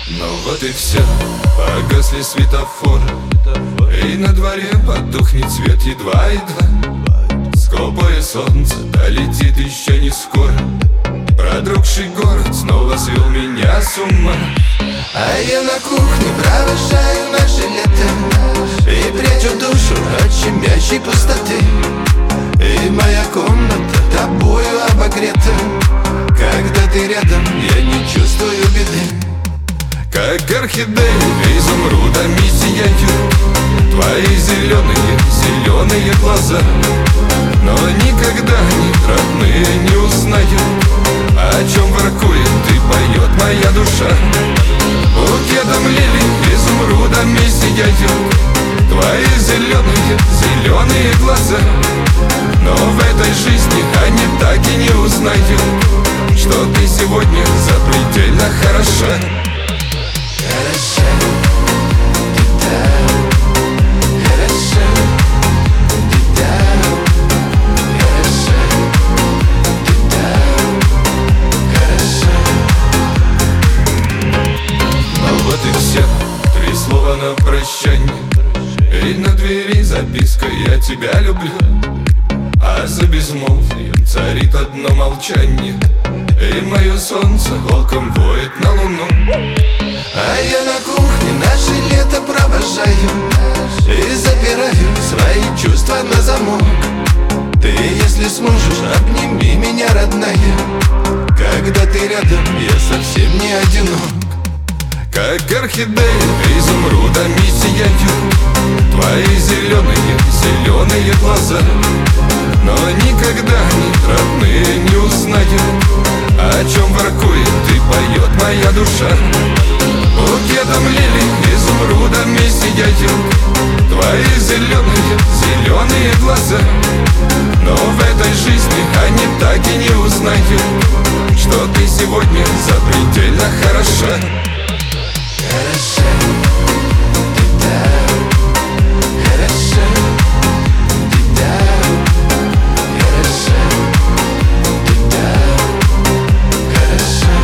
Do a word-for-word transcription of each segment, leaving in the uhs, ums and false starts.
Ну вот и все, погасли светофоры, и на дворе потухнет свет едва-едва. Скупое солнце долетит еще не скоро. Продрогший город снова свел меня с ума. А я на кухне провожаю наше лето и прячу душу от щемящей пустоты. И моя комната тобою обогрета. Когда ты рядом, я не чувствую беды. Как орхидеи изумрудами сияют твои зеленые, зеленые глаза. Но никогда они, родные, не узнают, о чем воркует и поет моя душа. Букетом лилий изумрудами сияют твои зеленые, зеленые глаза. Но в этой жизни они так и не узнают, что ты сегодня запредельно хороша. Хороша, ты там, хороша, ты там, хороша, ты там, хороша. Ну вот и все, три слова на прощанье, и на двери записка «Я тебя люблю». А за безмолвием царит одно молчание, и мое солнце волком воет на луну. А я на кухне наше лето провожаю и запираю свои чувства на замок. Ты, если сможешь, обними меня, родная. Когда ты рядом, я совсем не одинок. Как орхидеи изумрудами сияют твои зеленые, зеленые глаза. Но никогда они, родные, не узнают, о чем воркует и поет моя душа. Букетом лилий изумрудами сияют твои зеленые, зеленые глаза. Но в этой жизни они так и не узнают, что ты сегодня запредельно хороша. Хороша, ты там, хороша, ты там, хороша, ты там, хороша.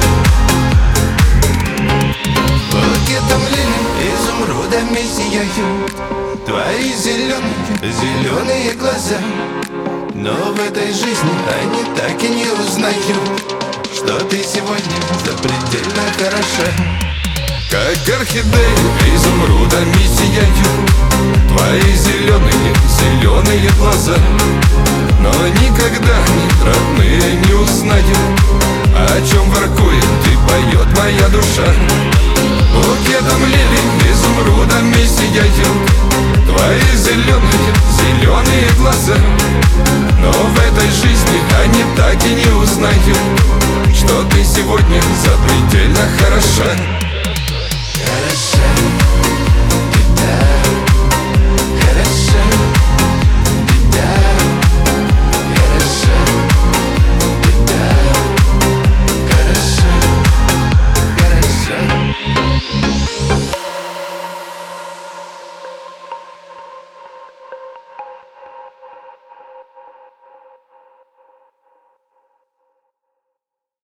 Букетом лилий изумрудами сияют твои зеленые, зеленые глаза. Но в этой жизни они так и не узнают, что ты сегодня запредельно хороша. Как орхидеи изумрудами сияют твои зеленые, зеленые глаза. Но никогда они, родные, не узнают, о чем воркует и поет моя душа. Букетом лилий изумрудами сияют твои зеленые, зеленые глаза. Но в этой жизни они так и не узнают, что ты сегодня запредельно хороша.